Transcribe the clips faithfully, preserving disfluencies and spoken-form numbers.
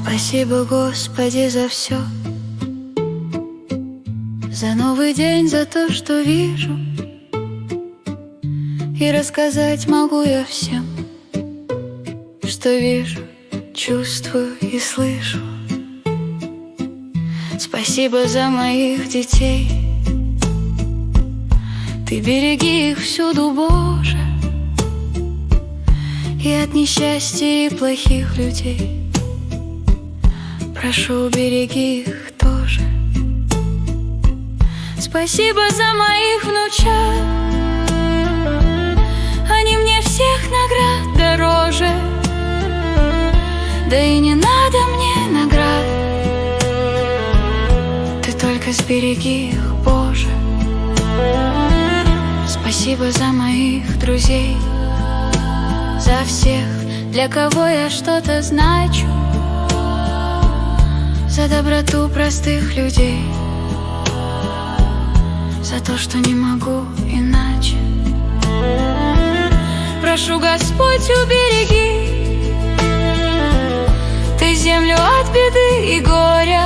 Спасибо, Господи, за все, за новый день, за то, что вижу. И рассказать могу я всем, что вижу, чувствую и слышу. Спасибо за моих детей, Ты береги их всюду, Боже, и от несчастья и плохих людей. Прошу, береги их тоже. Спасибо за моих внучат, они мне всех наград дороже. Да и не надо мне наград, Ты только сбереги их, Боже. Спасибо за моих друзей, за всех, для кого я что-то значу, за доброту простых людей, за то, что не могу иначе. Прошу, Господь, убереги Ты землю от беды и горя,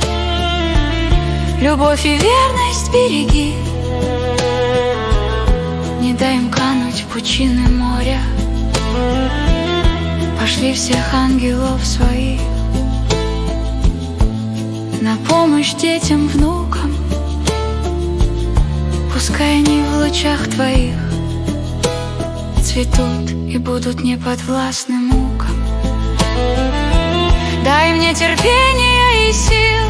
любовь и верность береги, не дай им кануть в пучины моря. Пошли всех ангелов своих на помощь детям, внукам. Пускай они в лучах Твоих цветут и будут не подвластны мукам. Дай мне терпения и сил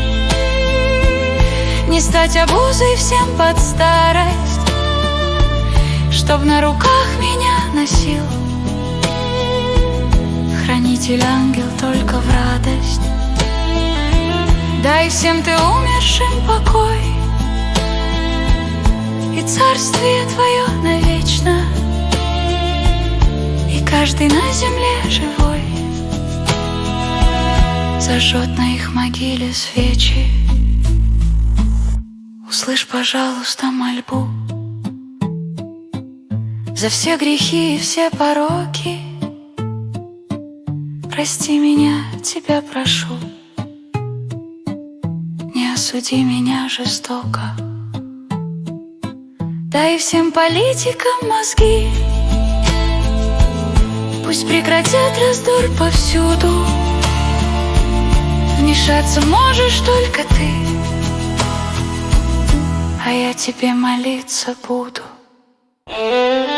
не стать обузой всем под старость, чтоб на руках меня носил хранитель-ангел только в радость. Дай всем Ты умершим покой и царствие Твое навечно, и каждый на земле живой зажжет на их могиле свечи. Услышь, пожалуйста, мольбу за все грехи и все пороки. Прости меня, Тебя прошу, не осуди меня жестоко. Дай всем политикам мозги, пусть прекратят раздор повсюду. Вмешаться можешь только Ты, а я Тебе молиться буду.